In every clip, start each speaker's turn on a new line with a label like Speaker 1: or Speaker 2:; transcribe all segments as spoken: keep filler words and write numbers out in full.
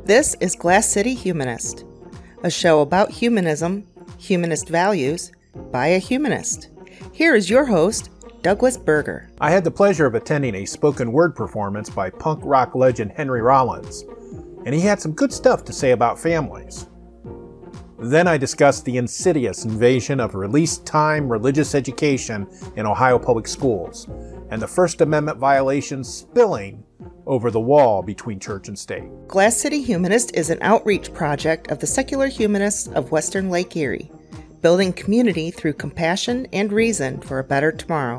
Speaker 1: This is Glass City Humanist, a show about humanism, humanist values, by a humanist. Here is your host, Douglas Berger.
Speaker 2: I had the pleasure of attending a spoken word performance by punk rock legend Henry Rollins, and he had some good stuff to say about families. Then I discussed the insidious invasion of release-time religious education in Ohio public schools, and the First Amendment violations spilling over the wall between church and state.
Speaker 1: Glass City Humanist is an outreach project of the secular humanists of Western Lake Erie, building community through compassion and reason for a better tomorrow.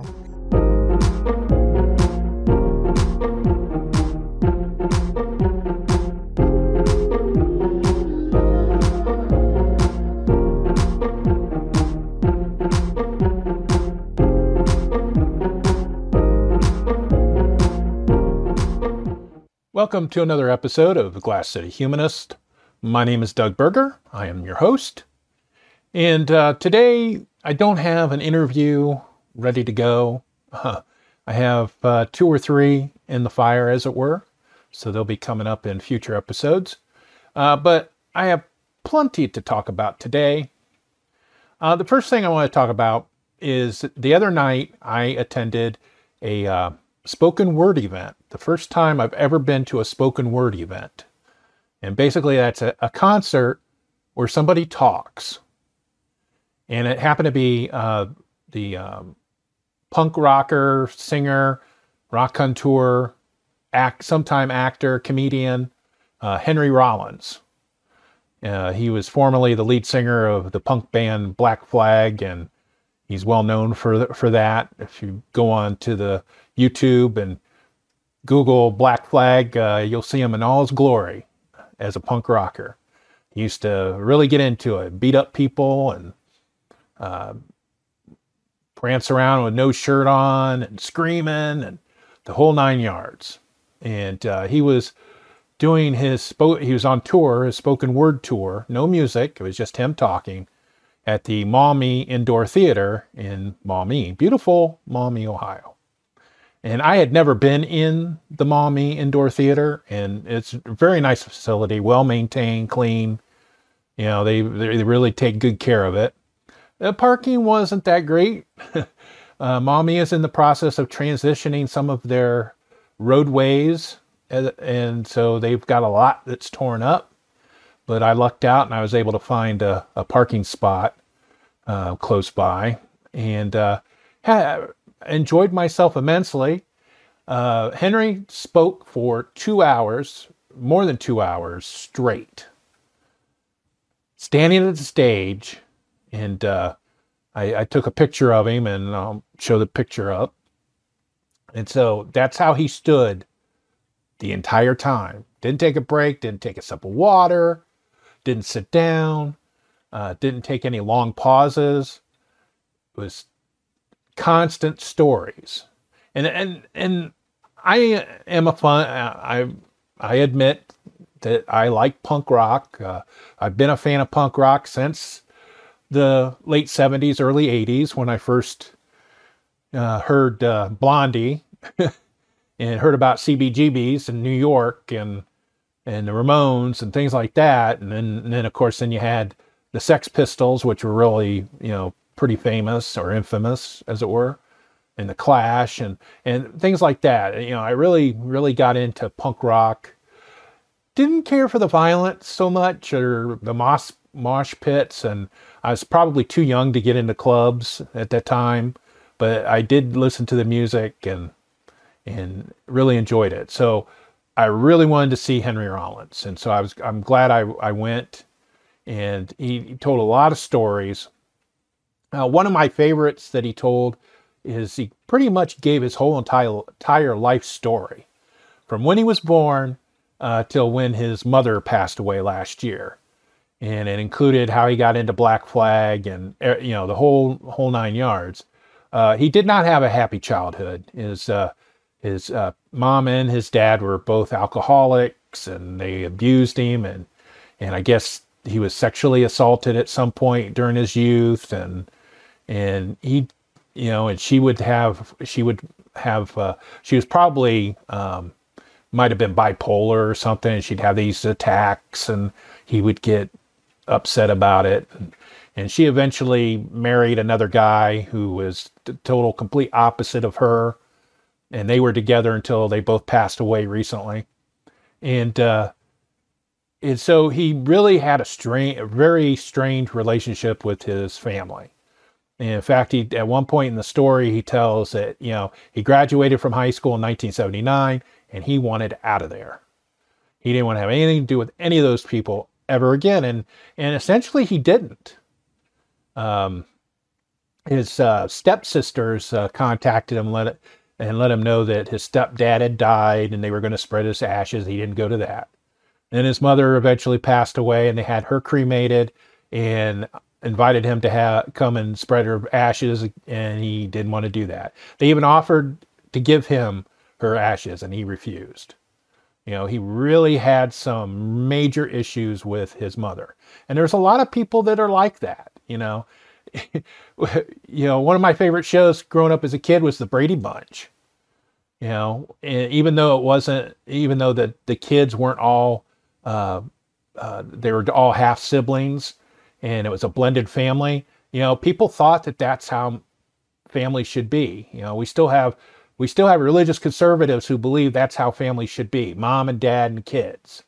Speaker 2: Welcome to another episode of Glass City Humanist. My name is Doug Berger. I am your host. And uh, today I don't have an interview ready to go. Uh, I have uh, two or three in the fire, as it were. So they'll be coming up in future episodes. Uh, but I have plenty to talk about today. Uh, the first thing I want to talk about is the other night I attended a uh, spoken word event. The first time I've ever been to a spoken word event. And basically that's a, a concert where somebody talks. And it happened to be uh, the um, punk rocker, singer, raconteur, act, sometime actor, comedian, uh, Henry Rollins. Uh, he was formerly the lead singer of the punk band Black Flag, and he's well known for for that. If you go on to the YouTube and Google Black Flag, uh, you'll see him in all his glory as a punk rocker. He used to really get into it, beat up people and uh, prance around with no shirt on and screaming and the whole nine yards. And uh, he was doing his, spo- he was on tour, his spoken word tour, no music, it was just him talking at the Maumee Indoor Theater in Maumee, beautiful Maumee, Ohio. And I had never been in the Maumee Indoor Theater, and it's a very nice facility, well-maintained, clean. You know, they they really take good care of it. The parking wasn't that great. uh, Maumee is in the process of transitioning some of their roadways, and, and so they've got a lot that's torn up. But I lucked out, and I was able to find a, a parking spot uh, close by, and uh, had enjoyed myself immensely. Uh, Henry spoke for two hours, more than two hours straight, standing at the stage, and uh, I, I took a picture of him, and I'll show the picture up. And so that's how he stood the entire time. Didn't take a break, didn't take a sip of water, didn't sit down, uh, didn't take any long pauses. It was constant stories. And and and I am a fun, I I admit that I like punk rock. Uh, I've been a fan of punk rock since the late seventies, early eighties, when I first uh, heard uh, Blondie and heard about C B G B's in New York and and the Ramones and things like that. And then, and then of course, then you had the Sex Pistols, which were really, you know, pretty famous or infamous, as it were, and the Clash and, and things like that. You know, I really, really got into punk rock. Didn't care for the violence so much or the mosh, mosh pits. And I was probably too young to get into clubs at that time, but I did listen to the music and, and really enjoyed it. So I really wanted to see Henry Rollins. And so I was, I'm glad I, I went, and he, he told a lot of stories. Uh, one of my favorites that he told is he pretty much gave his whole entire, entire life story from when he was born uh, till when his mother passed away last year. And it included how he got into Black Flag and, you know, the whole, whole nine yards. Uh, he did not have a happy childhood. His, uh, his uh, mom and his dad were both alcoholics, and they abused him. And, and I guess he was sexually assaulted at some point during his youth. And, and he, you know, and she would have, she would have, uh, she was probably um, might have been bipolar or something, and she'd have these attacks, and he would get upset about it. And, and she eventually married another guy who was the total complete opposite of her, and they were together until they both passed away recently. And uh, and so he really had a strange, a very strange relationship with his family. And in fact, he at one point in the story, he tells that, you know, he graduated from high school in nineteen seventy-nine, and he wanted out of there. He didn't want to have anything to do with any of those people ever again. And and essentially he didn't. Um, his uh, stepsisters uh, contacted him let it, and let him know that his stepdad had died and they were going to spread his ashes. He didn't go to that. Then his mother eventually passed away, and they had her cremated and invited him to have come and spread her ashes, and he didn't want to do that. They even offered to give him her ashes, and he refused. You know, he really had some major issues with his mother. And there's a lot of people that are like that, you know. You know, one of my favorite shows growing up as a kid was the Brady Bunch. You know, and even though it wasn't, even though the, the kids weren't all, uh, uh, they were all half siblings, and it was a blended family, you know, people thought that that's how families should be. You know, we still have, we still have religious conservatives who believe that's how families should be, mom and dad and kids.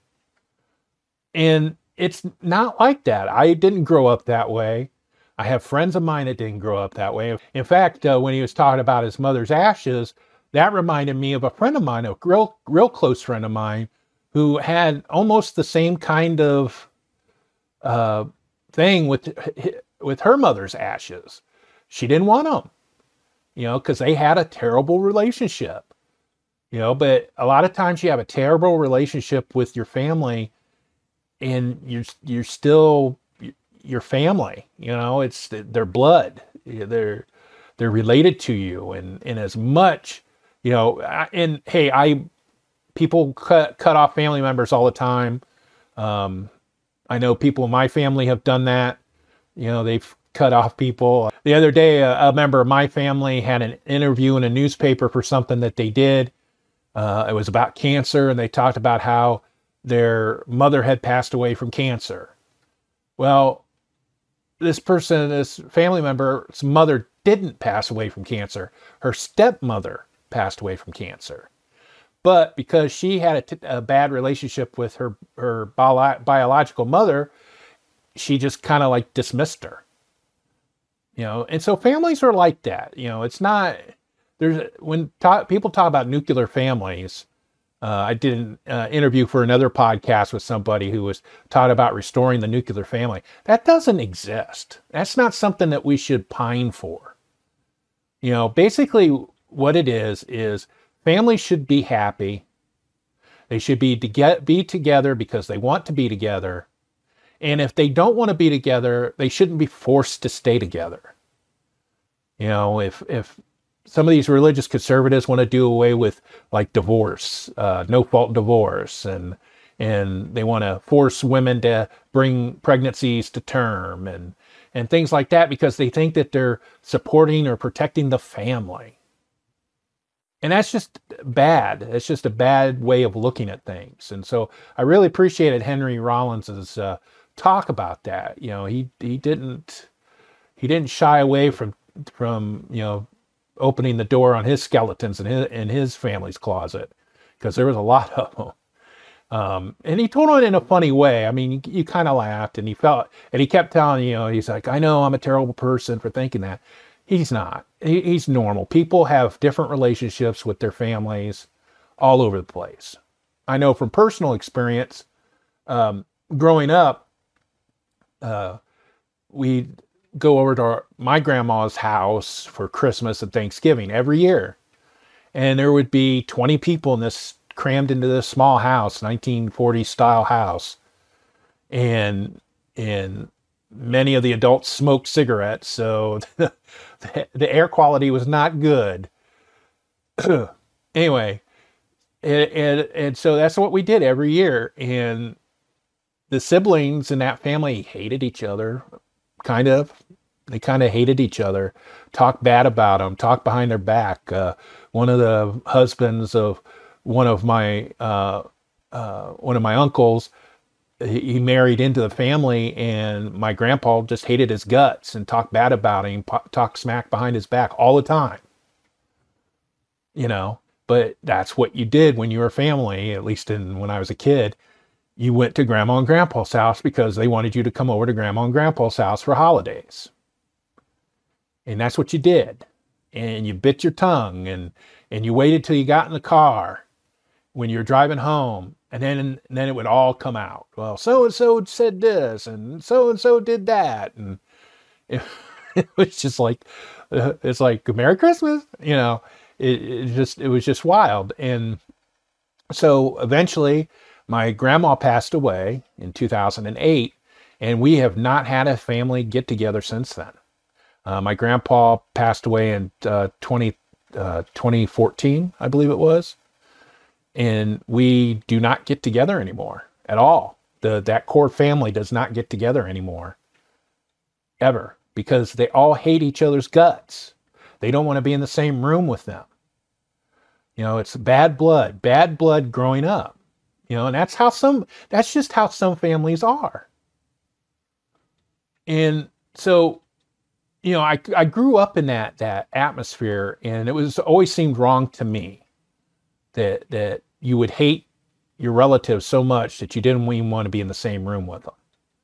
Speaker 2: And it's not like that. I didn't grow up that way. I have friends of mine that didn't grow up that way. In fact, uh, when he was talking about his mother's ashes, that reminded me of a friend of mine, a real, real close friend of mine, who had almost the same kind of uh, thing with with her mother's ashes. She didn't want them, you know, because they had a terrible relationship, you know. But a lot of times you have a terrible relationship with your family, and you're you're still your family, you know. It's their blood. They're they're related to you, and and as much, you know. And hey, I people cut cut off family members all the time. Um, I know people in my family have done that. You know, they've cut off people. The other day, a, a member of my family had an interview in a newspaper for something that they did. Uh, it was about cancer, and they talked about how their mother had passed away from cancer. Well, this person, this family member's mother didn't pass away from cancer. Her stepmother passed away from cancer. But because she had a, t- a bad relationship with her, her bio- biological mother, she just kind of like dismissed her. You know, and so families are like that. You know, it's not, there's, when ta- people talk about nuclear families, uh, I did an uh, interview for another podcast with somebody who was taught about restoring the nuclear family. That doesn't exist. That's not something that we should pine for. You know, basically what it is, is families should be happy. They should be to get, be together because they want to be together. And if they don't want to be together, they shouldn't be forced to stay together. You know, if, if some of these religious conservatives want to do away with like divorce, uh, no fault divorce, and, and they want to force women to bring pregnancies to term and, and things like that because they think that they're supporting or protecting the family. And that's just bad. It's just a bad way of looking at things. And so I really appreciated Henry Rollins's uh, talk about that. You know, he he didn't he didn't shy away from from you know opening the door on his skeletons in his in his family's closet, because there was a lot of them. Um, and he told it in a funny way. I mean, you, you kind of laughed, and he felt, and he kept telling you, know, he's like, I know I'm a terrible person for thinking that. He's not. He, he's normal. People have different relationships with their families all over the place. I know from personal experience, um, growing up, uh, we'd go over to our, my grandma's house for Christmas and Thanksgiving every year. And there would be twenty people in this, crammed into this small house, nineteen forties style house. And, and many of the adults smoked cigarettes, so the, the air quality was not good. Anyway, and, and, and so that's what we did every year. And the siblings in that family hated each other, kind of. They kind of hated each other, talked bad about them, talked behind their back. Uh, one of the husbands of one of my uh, uh, one of my uncles, he, he married into the family, and my grandpa just hated his guts and talked bad about him, po- talked smack behind his back all the time. You know, but that's what you did when you were a family, at least in when I was a kid. You went to grandma and grandpa's house because they wanted you to come over to grandma and grandpa's house for holidays. And that's what you did. And you bit your tongue, and, and you waited till you got in the car when you were driving home. And then, and then it would all come out. Well, so-and-so said this, and so-and-so did that. And it, it was just like, uh, it's like, Merry Christmas, you know, it, it just, it was just wild. And so eventually my grandma passed away in two thousand eight, and we have not had a family get together since then. Uh, my grandpa passed away in uh, twenty, uh, twenty fourteen, I believe it was. And we do not get together anymore at all. The, that core family does not get together anymore, ever, because they all hate each other's guts. They don't want to be in the same room with them. You know, it's bad blood, bad blood growing up. You know, and that's how some, that's just how some families are. And so, you know, I, I grew up in that, that atmosphere, and it was always seemed wrong to me that, that you would hate your relatives so much that you didn't even want to be in the same room with them.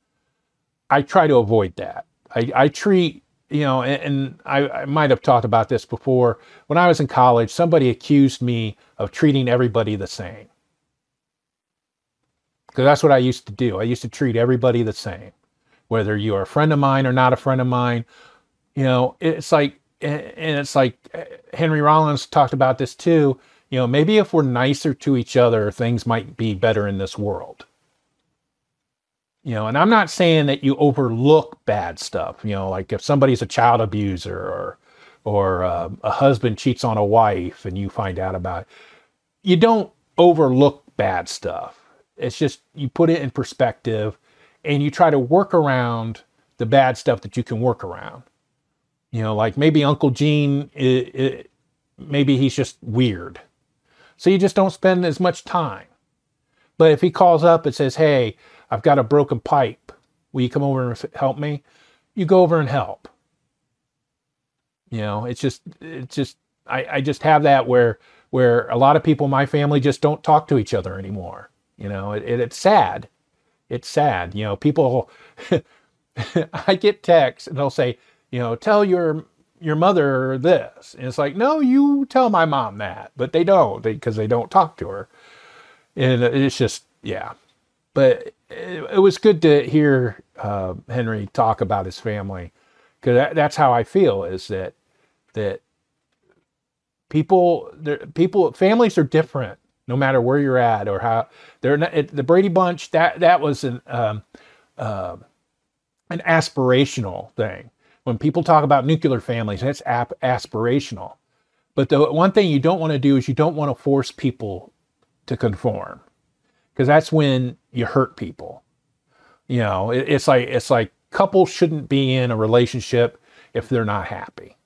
Speaker 2: I try to avoid that. I, I treat, you know, and, and I, I might have talked about this before. When I was in college, somebody accused me of treating everybody the same. Because that's what I used to do. I used to treat everybody the same, whether you are a friend of mine or not a friend of mine. You know, it's like, and it's like Henry Rollins talked about this too. You know, maybe if we're nicer to each other, things might be better in this world. You know, and I'm not saying that you overlook bad stuff. You know, like if somebody's a child abuser, or, or uh, a husband cheats on a wife and you find out about it, you don't overlook bad stuff. It's just, you put it in perspective and you try to work around the bad stuff that you can work around. You know, like maybe Uncle Gene, it, it, maybe he's just weird. So you just don't spend as much time. But if he calls up and says, hey, I've got a broken pipe, will you come over and help me? You go over and help. You know, it's just, it's just, I, I just have that where, where a lot of people in my family just don't talk to each other anymore. You know, it, it, it's sad. It's sad. You know, people, I get texts and they'll say, you know, tell your, your mother this. And it's like, no, you tell my mom that, but they don't, because they, they don't talk to her. And it's just, yeah. But it, it was good to hear uh, Henry talk about his family, because that, that's how I feel, is that, that people, people, families are different. No matter where you're at or how they're not, it, the Brady Bunch, that, that was an, um, uh, an aspirational thing. When people talk about nuclear families, that's ap- aspirational. But the one thing you don't want to do is you don't want to force people to conform, because that's when you hurt people. You know, it, it's like, it's like couples shouldn't be in a relationship if they're not happy.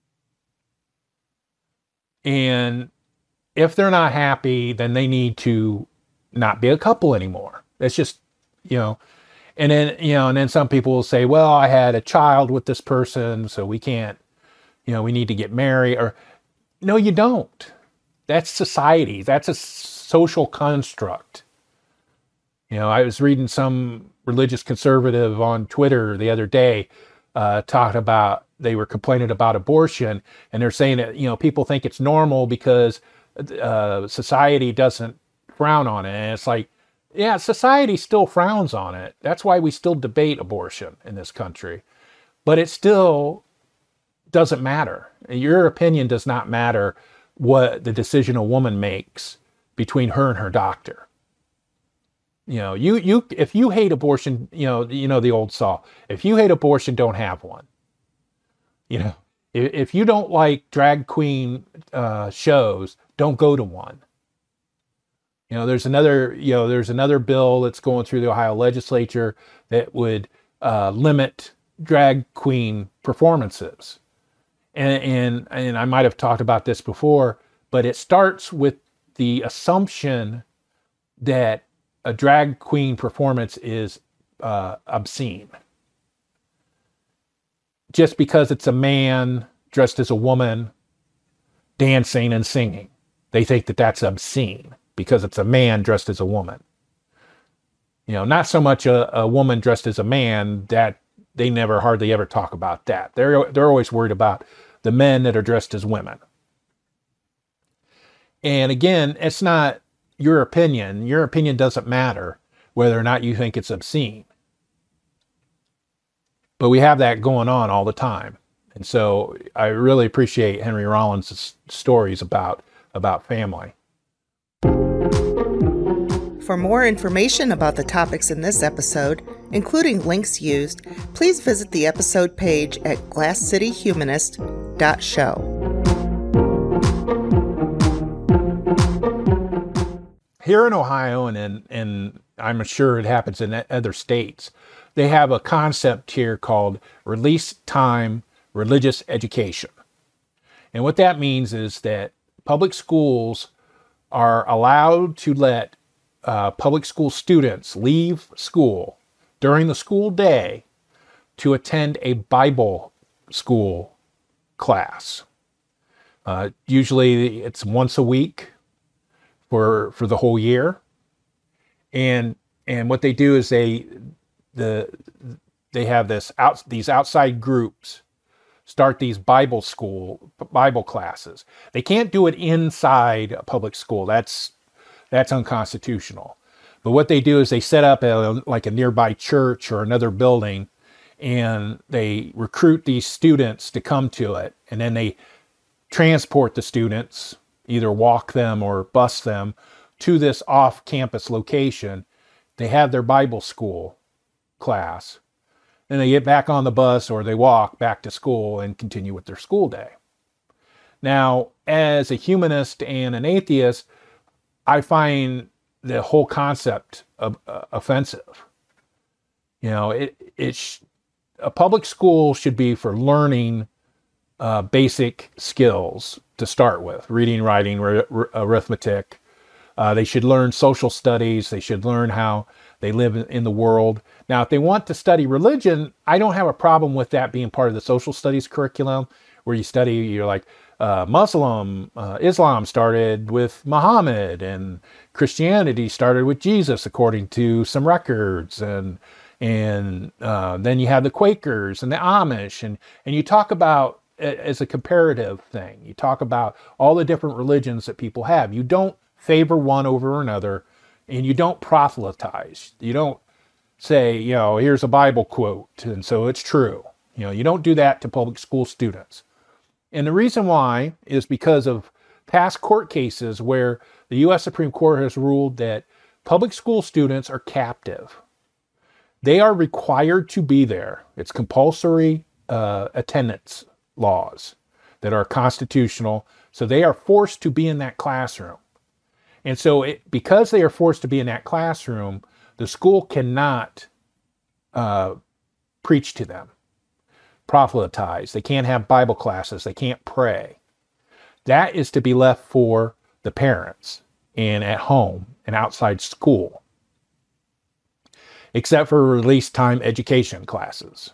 Speaker 2: And if they're not happy, then they need to not be a couple anymore. That's just, you know, and then, you know, and then some people will say, well, I had a child with this person, so we can't, you know, we need to get married. Or, no, you don't. That's society. That's a social construct. You know, I was reading some religious conservative on Twitter the other day, uh, talking about, they were complaining about abortion, and they're saying that, you know, people think it's normal because Uh, society doesn't frown on it. And it's like, yeah, society still frowns on it. That's why we still debate abortion in this country. But it still doesn't matter. Your opinion does not matter what the decision a woman makes between her and her doctor. You know, you, you, if you hate abortion, you know, you know, the old saw, if you hate abortion, don't have one. You know, if, if you don't like drag queen uh, shows, don't go to one. You know, there's another, you know, there's another bill that's going through the Ohio legislature that would uh, limit drag queen performances. And, and, and I might have talked about this before, but it starts with the assumption that a drag queen performance is uh, obscene. Just because it's a man dressed as a woman dancing and singing, they think that that's obscene because it's a man dressed as a woman. You know, not so much a, a woman dressed as a man, that they never hardly ever talk about that. They're they're always worried about the men that are dressed as women. And again, it's not your opinion. Your opinion doesn't matter whether or not you think it's obscene. But we have that going on all the time. And so I really appreciate Henry Rollins' stories about, about family.
Speaker 1: For more information about the topics in this episode, including links used, please visit the episode page at glass city humanist dot show.
Speaker 2: Here in Ohio, and, in, and I'm sure it happens in other states, they have a concept here called release time religious education. And what that means is that public schools are allowed to let uh, public school students leave school during the school day to attend a Bible school class. Uh, usually it's once a week for for the whole year. And and what they do is they the they have this out these outside groups start these Bible school Bible classes. They can't do it inside a public school. That's that's unconstitutional. But what they do is they set up a, like a nearby church or another building, and they recruit these students to come to it, and then they transport the students, either walk them or bus them to this off-campus location. They have their Bible school class. Then they get back on the bus or they walk back to school and continue with their school day. Now, as a humanist and an atheist, I find the whole concept of, uh, offensive. You know, it it sh- a public school should be for learning uh, basic skills to start with: reading, writing, r- r- arithmetic. Uh, they should learn social studies. They should learn how they live in the world. Now, if they want to study religion, I don't have a problem with that being part of the social studies curriculum, where you study, you're like, uh, Muslim, uh, Islam started with Muhammad, and Christianity started with Jesus, according to some records. And and uh, then you have the Quakers and the Amish, and, and you talk about it as a comparative thing. You talk about all the different religions that people have. You don't favor one over another, and you don't proselytize. You don't say, you know, here's a Bible quote, and so it's true. You know, you don't do that to public school students. And the reason why is because of past court cases where the U S Supreme Court has ruled that public school students are captive. They are required to be there. It's compulsory uh, attendance laws that are constitutional. So they are forced to be in that classroom. And so it, because they are forced to be in that classroom, the school cannot uh, preach to them, proselytize. They can't have Bible classes. They can't pray. That is to be left for the parents and at home and outside school, except for release time education classes.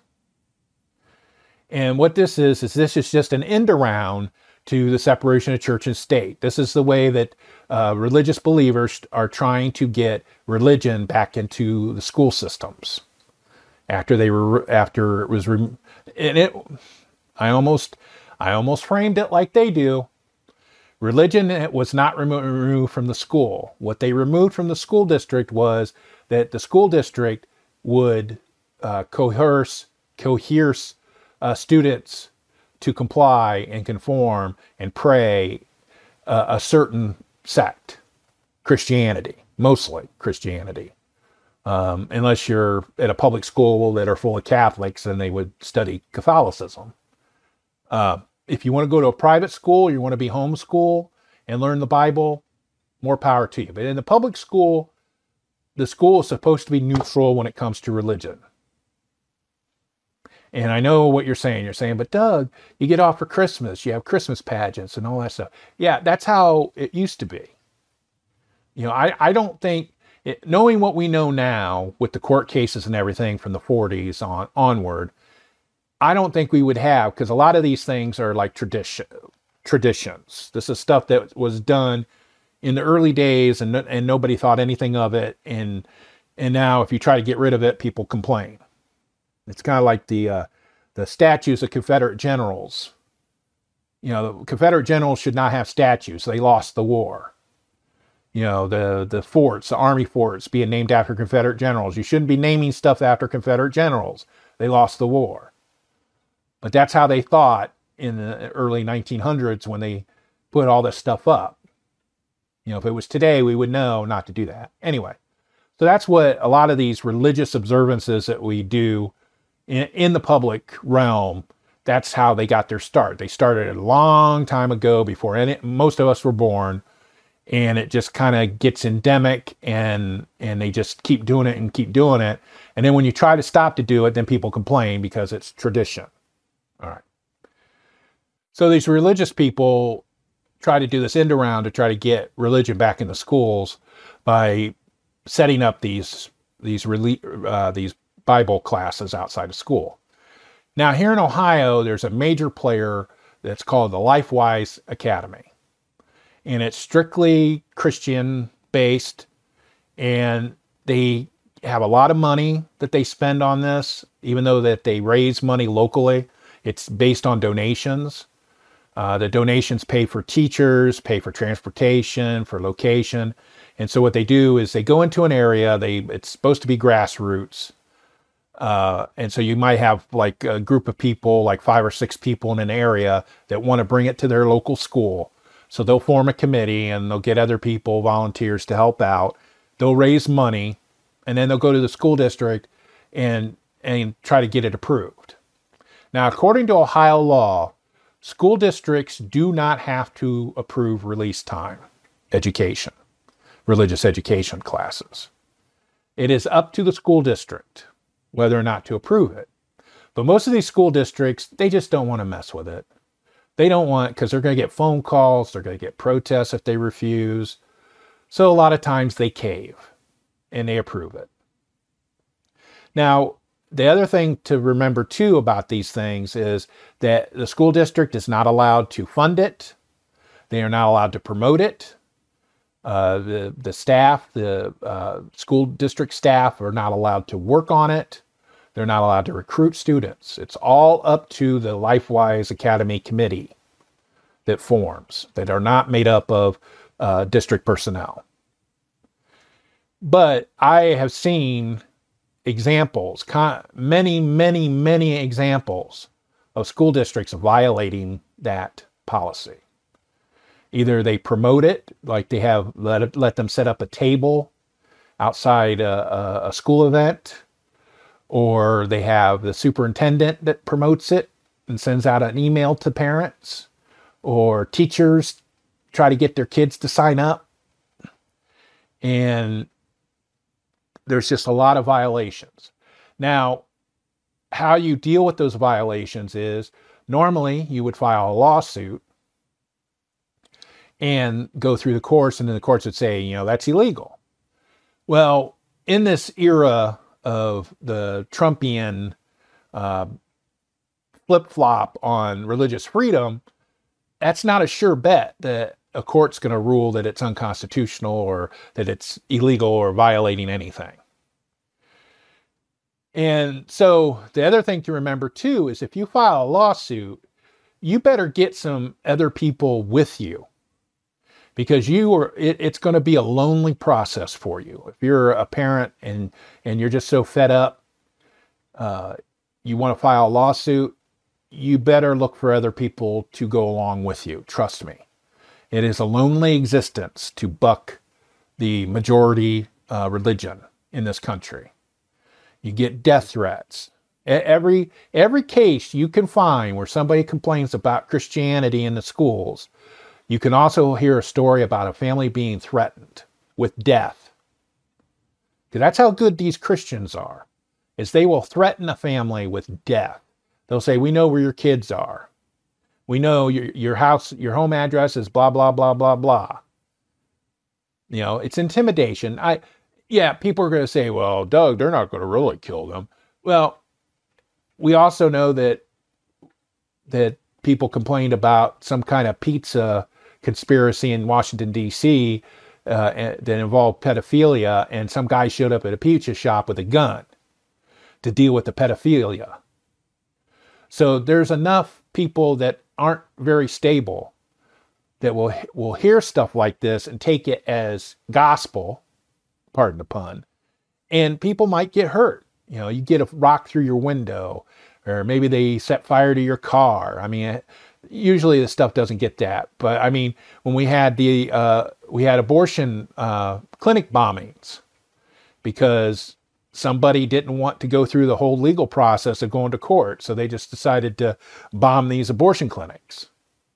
Speaker 2: And what this is, is this is just an end around to the separation of church and state. This is the way that uh, religious believers are trying to get religion back into the school systems after they were after it was rem- and it. I almost I almost framed it like they do. Religion was not remo- removed from the school. What they removed from the school district was that the school district would uh, coerce coerce uh, students to comply and conform and pray uh, a certain sect, Christianity, mostly Christianity. Um, unless you're at a public school that are full of Catholics, then they would study Catholicism. Uh, if you want to go to a private school, you want to be homeschool and learn the Bible, more power to you. But in the public school, the school is supposed to be neutral when it comes to religion. And I know what you're saying. You're saying, but Doug, you get off for Christmas. You have Christmas pageants and all that stuff. Yeah, that's how it used to be. You know, I, I don't think, it, knowing what we know now with the court cases and everything from the forties on onward, I don't think we would have, because a lot of these things are like tradition, traditions. This is stuff that was done in the early days, and and nobody thought anything of it. And and now, if you try to get rid of it, people complain. It's kind of like the uh, the statues of Confederate generals. You know, the Confederate generals should not have statues. They lost the war. You know, the the forts, the army forts, being named after Confederate generals. You shouldn't be naming stuff after Confederate generals. They lost the war. But that's how they thought in the early nineteen hundreds when they put all this stuff up. You know, if it was today, we would know not to do that. Anyway, so that's what a lot of these religious observances that we do in, in the public realm, that's how they got their start. They started a long time ago before any, most of us were born, and it just kind of gets endemic, and and they just keep doing it and keep doing it. And then when you try to stop to do it, then people complain because it's tradition. All right. So these religious people try to do this end around to try to get religion back in the schools by setting up these these uh, these Bible classes outside of school. Now here in Ohio, there's a major player that's called the LifeWise Academy, and it's strictly Christian based, and they have a lot of money that they spend on this, even though that they raise money locally. It's based on donations. Uh, the donations pay for teachers, pay for transportation, for location. And so what they do is they go into an area, they it's supposed to be grassroots. Uh, and so you might have like a group of people, like five or six people in an area that want to bring it to their local school. So they'll form a committee and they'll get other people, volunteers to help out. They'll raise money, and then they'll go to the school district and and try to get it approved. Now, according to Ohio law, school districts do not have to approve release time education, religious education classes. It is up to the school district whether or not to approve it. But most of these school districts, they just don't want to mess with it. They don't want, because they're going to get phone calls, they're going to get protests if they refuse. So a lot of times they cave and they approve it. Now, the other thing to remember too about these things is that the school district is not allowed to fund it. They are not allowed to promote it. Uh, the, the staff, the uh, school district staff are not allowed to work on it. They're not allowed to recruit students. It's all up to the LifeWise Academy committee that forms, that are not made up of uh, district personnel. But I have seen examples, many, many, many examples of school districts violating that policy. Either they promote it, like they have let, let them set up a table outside a, a, a school event, or they have the superintendent that promotes it and sends out an email to parents, or teachers try to get their kids to sign up. And there's just a lot of violations. Now, how you deal with those violations is normally you would file a lawsuit and go through the courts, and then the courts would say, you know, that's illegal. Well, in this era of the Trumpian uh, flip-flop on religious freedom, that's not a sure bet that a court's going to rule that it's unconstitutional or that it's illegal or violating anything. And so the other thing to remember too is if you file a lawsuit, you better get some other people with you, because you are it, it's going to be a lonely process for you. If you're a parent and and you're just so fed up, uh, you want to file a lawsuit, you better look for other people to go along with you. Trust me. It is a lonely existence to buck the majority uh, religion in this country. You get death threats. Every, every case you can find where somebody complains about Christianity in the schools, you can also hear a story about a family being threatened with death. Because that's how good these Christians are, is they will threaten a family with death. They'll say, we know where your kids are. We know your, your house, your home address is blah, blah, blah, blah, blah. You know, it's intimidation. I, yeah, people are going to say, well, Doug, they're not going to really kill them. Well, we also know that that people complained about some kind of pizza conspiracy in Washington, D C uh, that involved pedophilia, and some guy showed up at a pizza shop with a gun to deal with the pedophilia. So there's enough people that aren't very stable that will will hear stuff like this and take it as gospel, pardon the pun, and people might get hurt. You know, you get a rock through your window, or maybe they set fire to your car. I mean, usually this stuff doesn't get that. But I mean, when we had the uh, we had abortion uh, clinic bombings because somebody didn't want to go through the whole legal process of going to court, so they just decided to bomb these abortion clinics.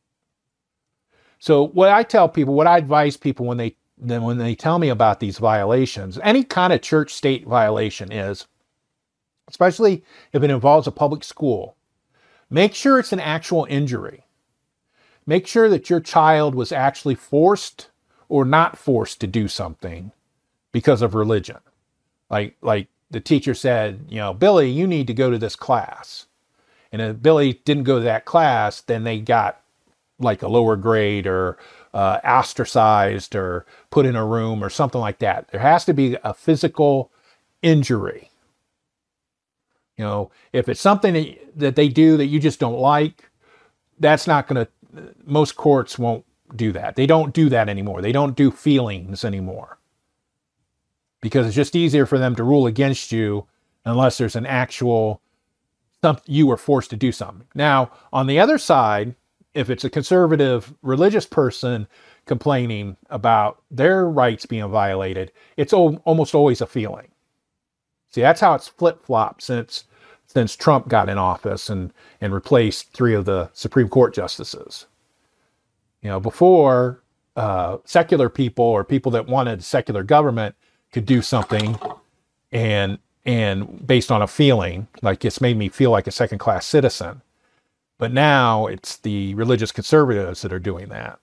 Speaker 2: So what I tell people, what I advise people when they then when they tell me about these violations, any kind of church-state violation is, especially if it involves a public school, make sure it's an actual injury. Make sure that your child was actually forced or not forced to do something because of religion. Like, like the teacher said, you know, Billy, you need to go to this class. And if Billy didn't go to that class, then they got like a lower grade or uh, ostracized or put in a room or something like that. There has to be a physical injury. You know, if it's something that they do that you just don't like, that's not going to, most courts won't do that. They don't do that anymore. They don't do feelings anymore. Because it's just easier for them to rule against you unless there's an actual, something you were forced to do something. Now, on the other side, if it's a conservative religious person complaining about their rights being violated, it's al- almost always a feeling. See, that's how it's flip-flopped since since Trump got in office and, and replaced three of the Supreme Court justices. You know, before, uh, secular people or people that wanted secular government could do something and and based on a feeling, like it's made me feel like a second-class citizen. But now it's the religious conservatives that are doing that.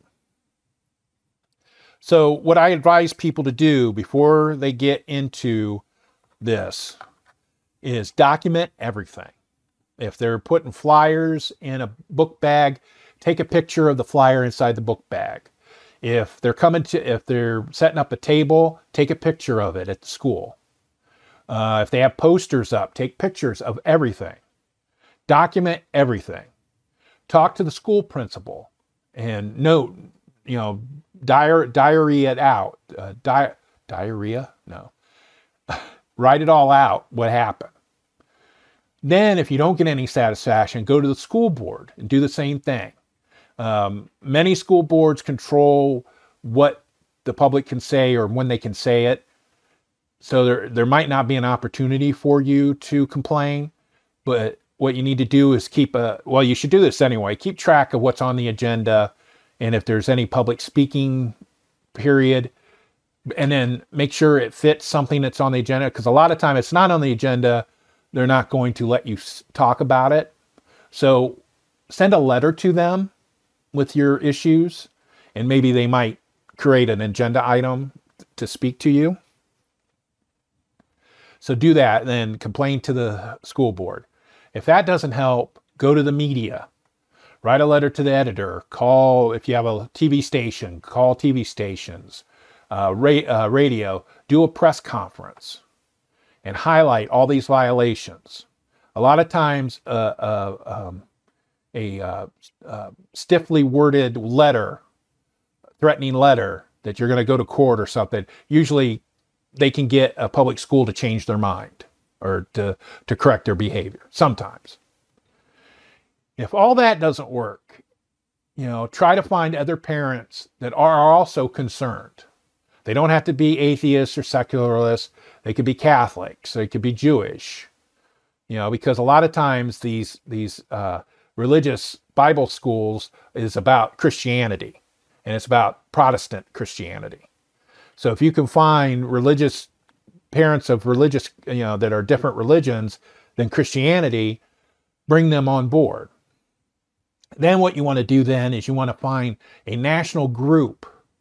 Speaker 2: So what I advise people to do before they get into this is document everything. If they're putting flyers in a book bag, take a picture of the flyer inside the book bag. If they're coming to, if they're setting up a table, take a picture of it at the school. Uh, if they have posters up, take pictures of everything. Document everything. Talk to the school principal and note, you know, diary, diary it out. Uh, di- diarrhea? No. Write it all out, what happened. Then, if you don't get any satisfaction, go to the school board and do the same thing. Um, many school boards control what the public can say or when they can say it. So there, there might not be an opportunity for you to complain, but what you need to do is keep a, well, you should do this anyway, keep track of what's on the agenda and if there's any public speaking period, and then make sure it fits something that's on the agenda, because a lot of time it's not on the agenda, they're not going to let you talk about it. So send a letter to them with your issues, and maybe they might create an agenda item to speak to you. So do that, and then complain to the school board. If that doesn't help, go to the media. Write a letter to the editor. Call, if you have a T V station, call T V stations. Uh, ra- uh, radio, do a press conference and highlight all these violations. A lot of times, uh, uh, um, a uh, uh, stiffly worded letter, threatening letter that you're going to go to court or something, usually they can get a public school to change their mind or to, to correct their behavior, sometimes. If all that doesn't work, you know, try to find other parents that are also concerned. They don't have to be atheists or secularists. They could be Catholics. They could be Jewish. You know, because a lot of times these these uh, religious Bible schools is about Christianity, and it's about Protestant Christianity. So if you can find religious parents of religious, you know, that are different religions than Christianity, bring them on board. Then what you want to do then is you want to find a national group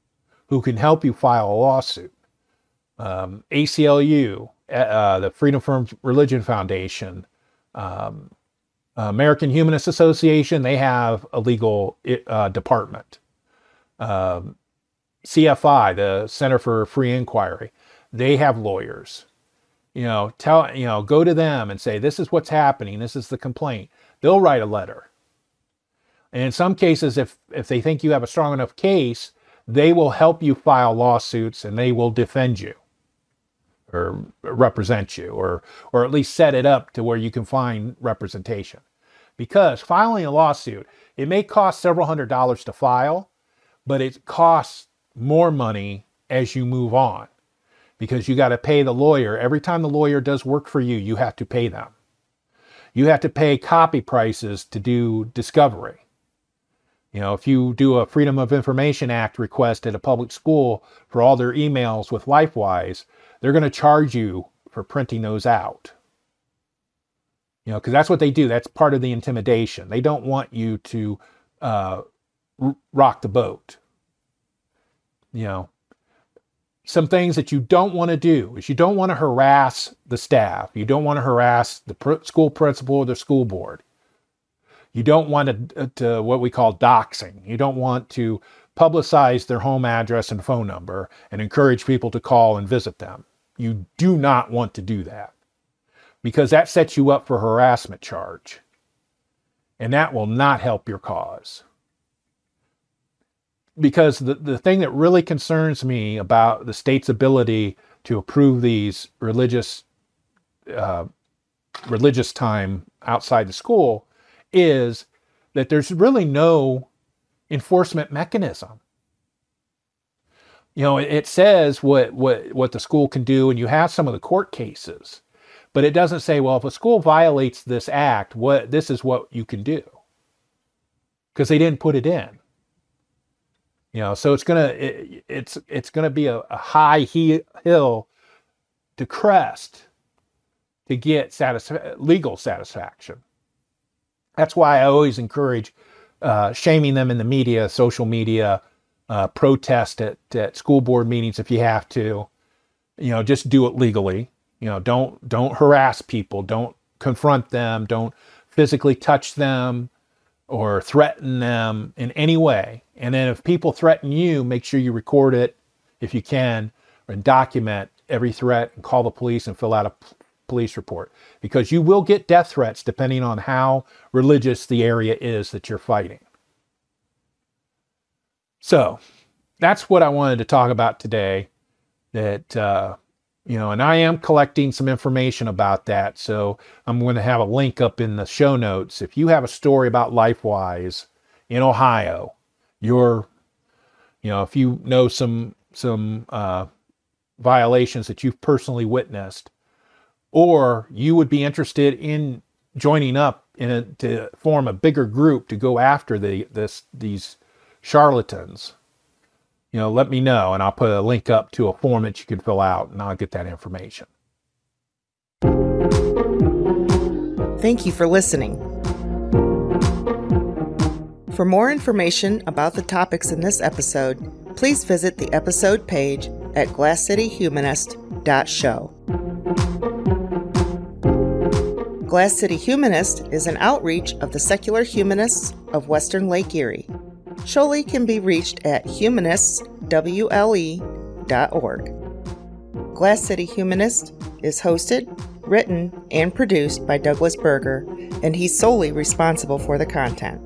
Speaker 2: who can help you file a lawsuit. Um, A C L U, uh, the Freedom from Religion Foundation, um, American Humanist Association, they have a legal uh, department. Um, C F I, the Center for Free Inquiry, they have lawyers. You know, tell, you know, go to them and say, this is what's happening. This is the complaint. They'll write a letter. And in some cases, if, if they think you have a strong enough case, they will help you file lawsuits and they will defend you or represent you, or, or at least set it up to where you can find representation. Because filing a lawsuit, it may cost several hundred dollars to file, but it costs more money as you move on, because you got to pay the lawyer. Every time the lawyer does work for you, you have to pay them. You have to pay copy prices to do discovery. You know, if you do a Freedom of Information Act request at a public school for all their emails with LifeWise, they're going to charge you for printing those out. You know, because that's what they do. That's part of the intimidation. They don't want you to uh, r- rock the boat. You know, some things that you don't want to do is you don't want to harass the staff. You don't want to harass the pr- school principal or the school board. You don't want to, to what we call doxing. You don't want to publicize their home address and phone number and encourage people to call and visit them. You do not want to do that, because that sets you up for a harassment charge. And that will not help your cause. Because the, the thing that really concerns me about the state's ability to approve these religious uh, religious time outside the school is that there's really no enforcement mechanism. You know, it, it says what, what, what the school can do, and you have some of the court cases, but it doesn't say, well, if a school violates this act, what this is what you can do. Because they didn't put it in. You know, so it's gonna it, it's it's gonna be a, a high he, hill to crest to get satisfa- legal satisfaction. That's why I always encourage uh, shaming them in the media, social media, uh, protest at, at school board meetings if you have to. You know, just do it legally. You know, don't don't harass people. Don't confront them. Don't physically touch them or threaten them in any way. And then if people threaten you, make sure you record it if you can, and document every threat and call the police and fill out a p- police report. Because you will get death threats depending on how religious the area is that you're fighting. So that's what I wanted to talk about today. That, uh, you know, and I am collecting some information about that. So I'm going to have a link up in the show notes. If you have a story about LifeWise in Ohio, you're, you know, if you know some, some uh, violations that you've personally witnessed, or you would be interested in joining up in a, to form a bigger group to go after the this these charlatans, you know, let me know, and I'll put a link up to a form that you can fill out, and I'll get that information.
Speaker 1: Thank you for listening. For more information about the topics in this episode, please visit the episode page at glass city humanist dot show. Glass City Humanist is an outreach of the Secular Humanists of Western Lake Erie. Sholi can be reached at humanists w l e dot org. Glass City Humanist is hosted, written, and produced by Douglas Berger, and he's solely responsible for the content.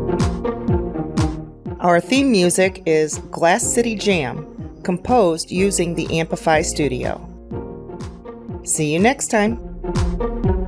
Speaker 1: Our theme music is Glass City Jam, composed using the Amplify Studio. See you next time.